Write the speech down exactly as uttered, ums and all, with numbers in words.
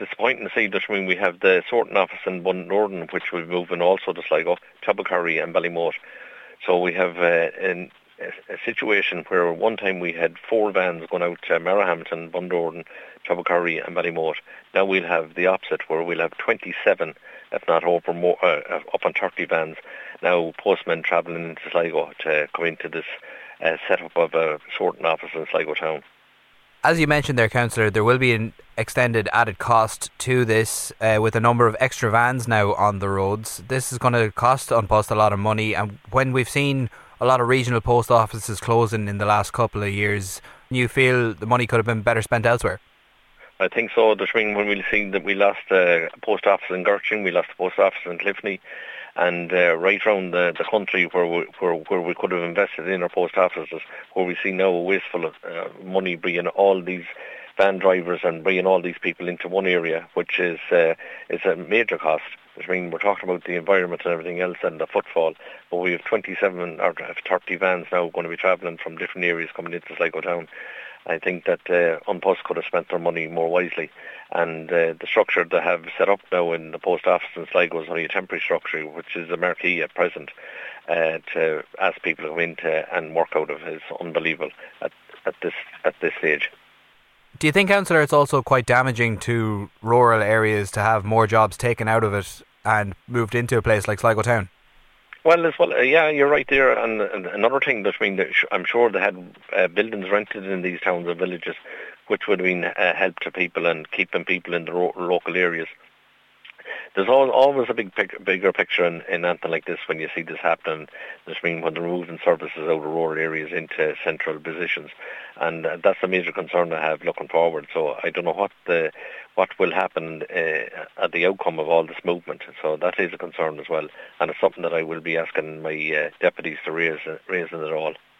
disappointing to see that I mean, we have the sorting office in Bundoran, which will be moving also to Sligo, Tobacarry and Ballymote. So we have uh, an, a, a situation where one time we had four vans going out to Marahamilton, Bundoran, Tobacarry and Ballymote. Now we'll have the opposite, where we'll have twenty-seven, if not over more, uh, up on thirty vans, now postmen travelling into Sligo to come into this uh, setup of a sorting office in Sligo town. As you mentioned there, Councillor, there will be an extended added cost to this uh, with a number of extra vans now on the roads. This is going to cost An Post a lot of money, and when we've seen a lot of regional post offices closing in the last couple of years, you feel the money could have been better spent elsewhere? I think so. I mean, when we see that we lost uh, a post office in Gertrude, we lost a post office in Clifney, and uh, right around the, the country where we, where, where we could have invested in our post offices, where we see now a wasteful of uh, money bringing all these van drivers and bringing all these people into one area, which is uh, is a major cost. I mean, we're talking about the environment and everything else and the footfall, but we have twenty-seven or thirty vans now going to be travelling from different areas coming into Sligo town. I think that uh, An Post could have spent their money more wisely, and uh, the structure they have set up now in the post office in Sligo is only a temporary structure, which is a marquee at present. Uh, to ask people to come in to, and work out of is unbelievable at, at this at this stage. Do you think, Councillor, it's also quite damaging to rural areas to have more jobs taken out of it and moved into a place like Sligo town? Well, as well, uh, yeah, you're right there. And, and another thing that I mean, that sh- I'm sure they had uh, buildings rented in these towns and villages, which would have been uh, help to people and keeping people in the ro- local areas. There's all, always a big, pic- bigger picture in, in anything like this when you see this happening. I mean, when they're moving services out of rural areas into central positions, and uh, that's a major concern I have looking forward. So I don't know what the what will happen uh, at the outcome of all this movement. So that is a concern as well, and it's something that I will be asking my uh, deputies to raise, uh, raise in it all.